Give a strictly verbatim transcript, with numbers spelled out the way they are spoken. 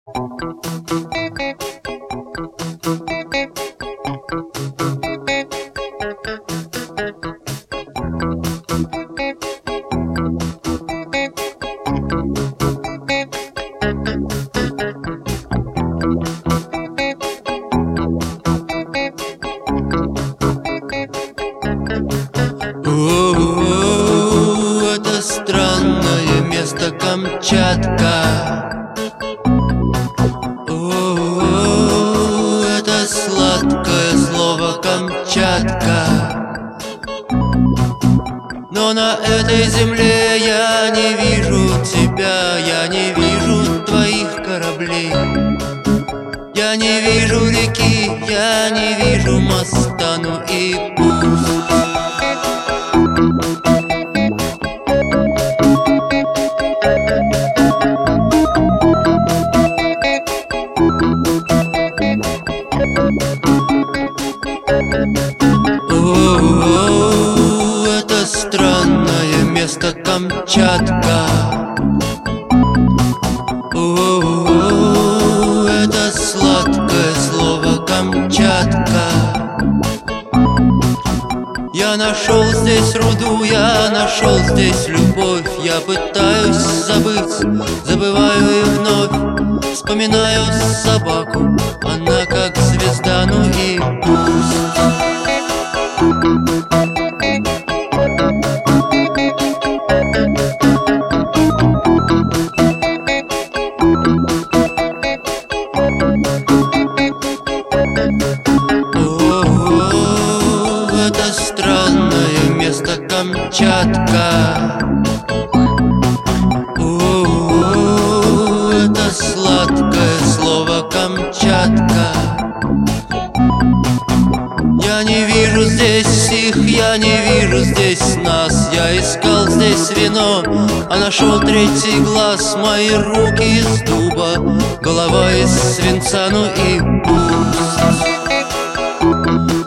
О, это странное место Камчатка. О, это сладкое слово Камчатка. Но на этой земле я не вижу тебя, я не вижу твоих кораблей. Я не вижу реки, я не вижу моста, ну и пусть. О, это странное место Камчатка. О, это сладкое слово Камчатка. Я нашел здесь руду, я нашел здесь любовь. Я пытаюсь забыть, забываю и вновь вспоминаю собаку, она как звезда, ну и пусть. О, это странное место Камчатка. О, это сладкое слово Камчатка. Я не вижу здесь их, я не вижу здесь нас. Я искал здесь вино, а нашел третий глаз. Мои руки из дуба, голова из свинца, ну и пусть.